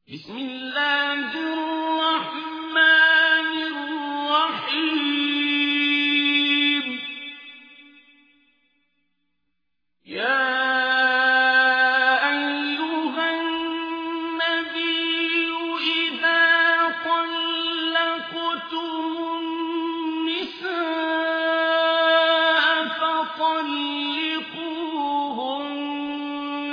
بسم الله الرحمن الرحيم يا أيها النبي إذا طلقتم النساء فطلقوهن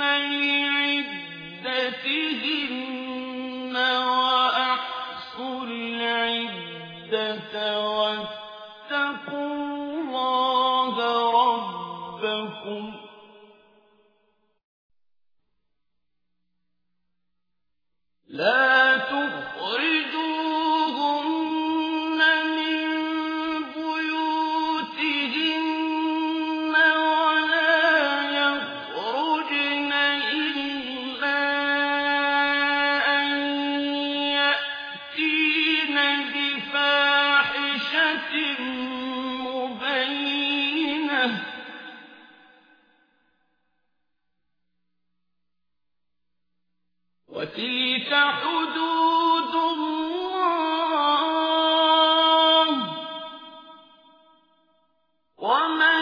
لعدتهن وأحصوا العدة واتقوا الله ربكم لا تخرجوهن من بيوتهن ولا يخرجن إلا أن يأتين بفاحشة مبينة وتلك حدود الله ومن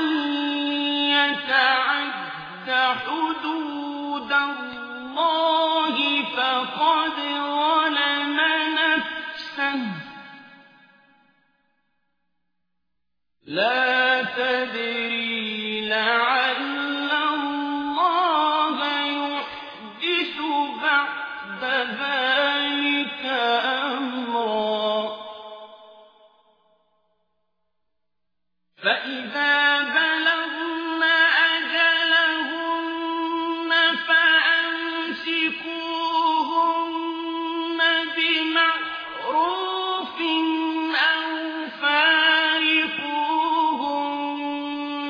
يتعد حدود الله فقد ظلم نفسه لا تدري لعل الله يحدث بعد ذلك أمرا فإذا بلغن أجلهن فأمسكوهن بمعروف أو فارقوهن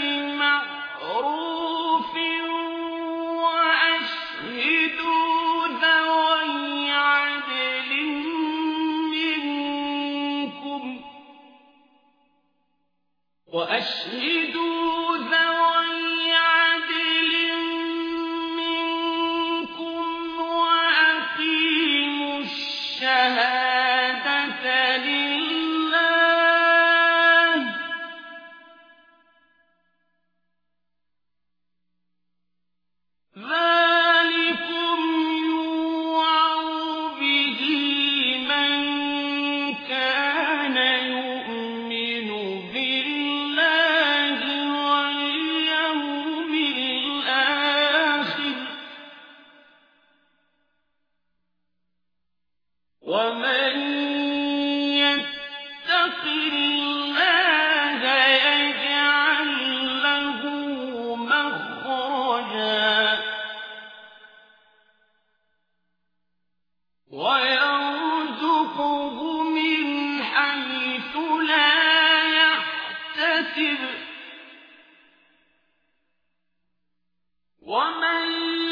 بمعروف وأشهدوا ذوي عدل منكم وأقيموا الشهادة لله ذلكم يوعظ به من كان يؤمن بالله واليوم الآخر ومن يتق الله يجعل له مخرجا ويرزقه من حيث لا يحتسب ومن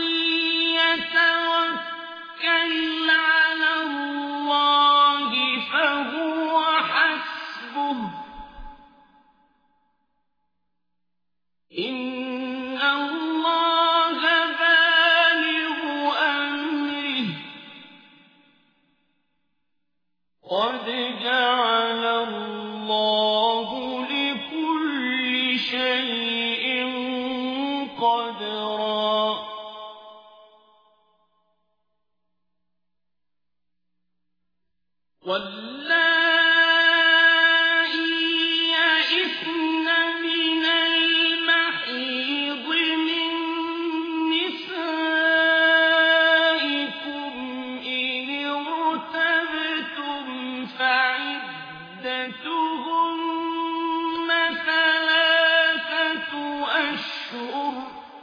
يتوكل على الله فهو حسبه إن الله بالغ أمره قد جعل الله لكل شيء قدرا واللائي يئسن من المحيض من نسائكم إن ارتبتم فعدتهن ثلاثة أشهر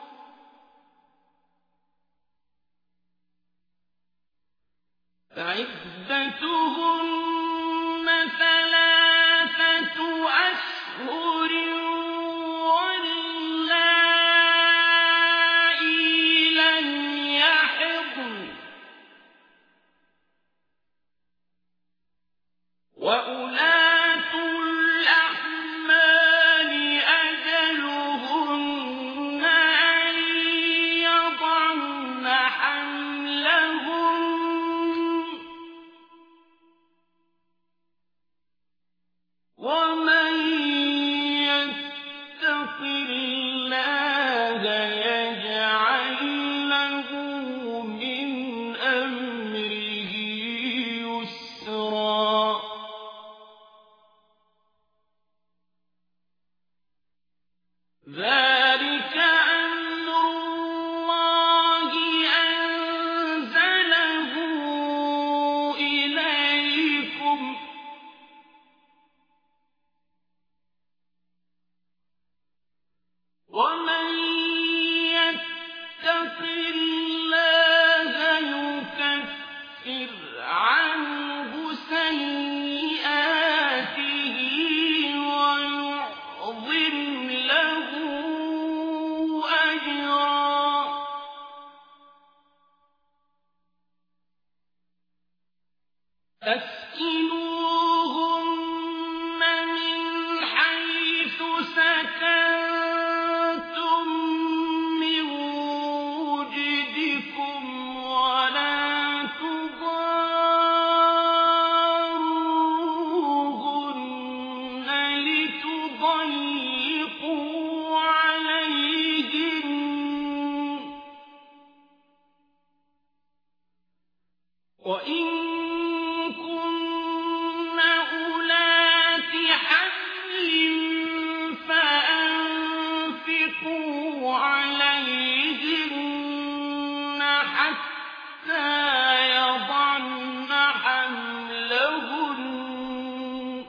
واللائي لم يحضن وأولاة الأحمال أجلهن أن يضعن حملهن أسكنوهن من حيث سكنتم من وجدكم ولا تضاروهن لتضيقوا عليهن وإن كن أولات حمل فأنفقوا عليهن حتى يضعن حملهن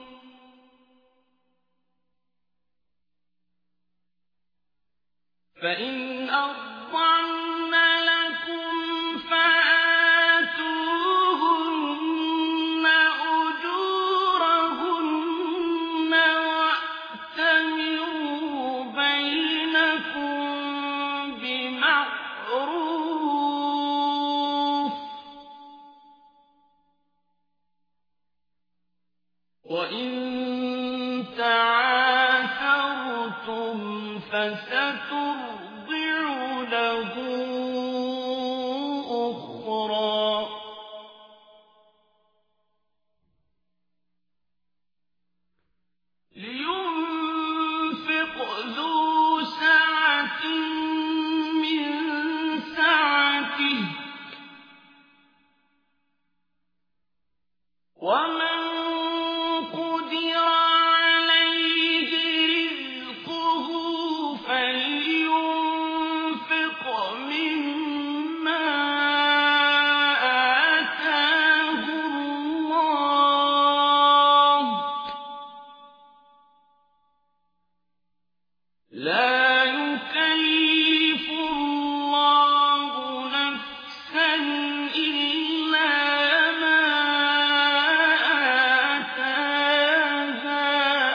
فإن أرضعن لكم فآتوهن أجورهن وأتمروا بينكم بمعروف وإن تعاثرتم فسترضع له أخرى لينفق ذو سعة من سعته ومن قدر عليه رزقه فلينفق مما آتاه الله لا يكلف الله نفسا إلا ما آتاها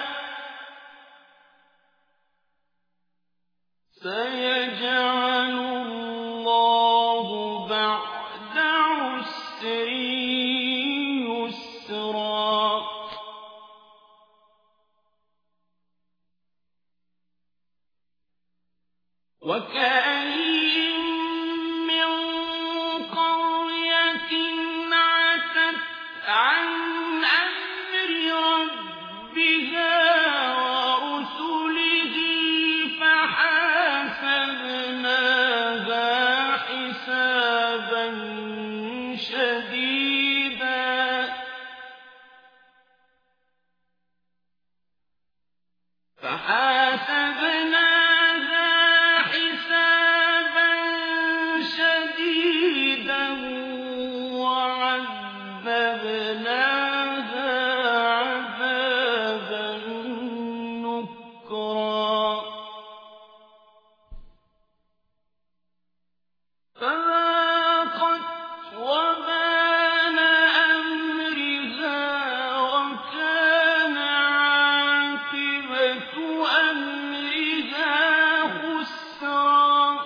سيجعل الله بعد عسر يسرا وكأين من قرية عتت عن أمر ربها ورسله فحاسبناها حسابا شديدا وعذبناها عذابا نكرا فذاقت وبال أمرها وكان عاقبة أمرها خسرا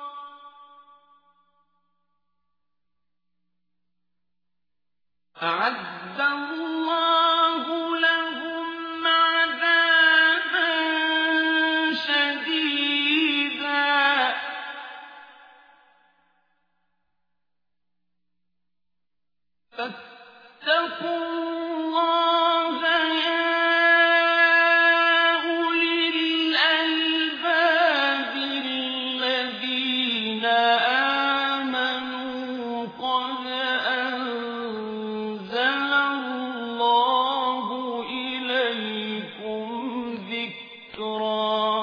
أعد الله لهم عذابا شديدا فاتقوا الله يا أولي الألباب الذين آمنوا قد أنزل الله إليكم ذكرا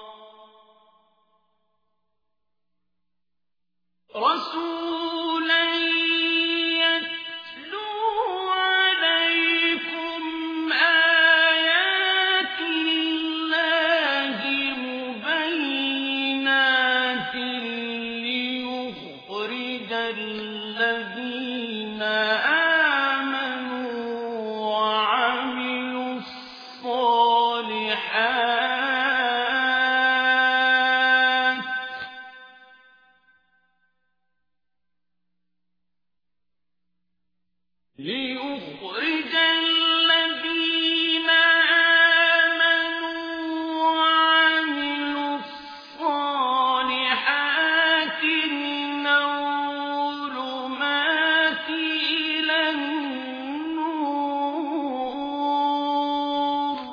رسولا يتلو عليكم آيات الله مبينات ليخرج الذين آمنوا وعملوا الصالحات ليخرج الذين آمنوا وعملوا الصالحات من الظلمات إلى النور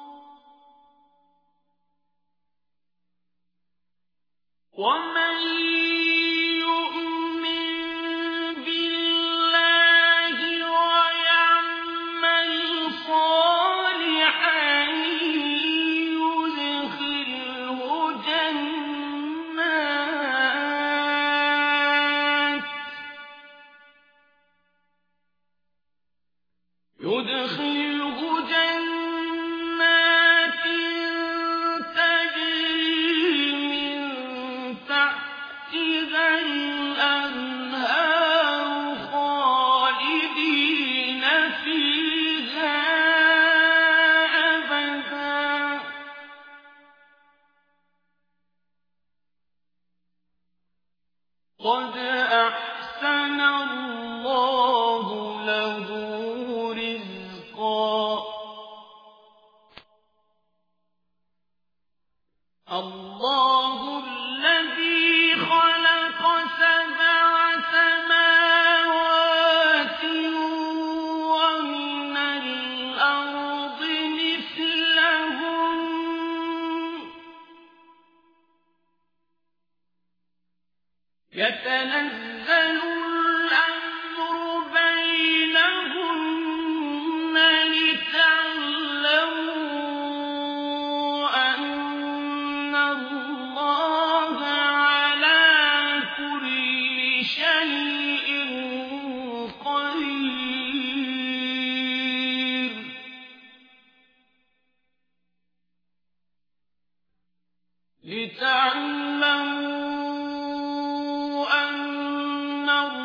ومن يدخله جنات تجري من تحتها الأنهار خالدين فيها أبدا قد أحسن الله له الله الذي خلق 7 سماوات ومن الأرض مثلهن يتنزل الأمر بينهن لتعلموا أن الله على كل شيء قدير لتعلموا أن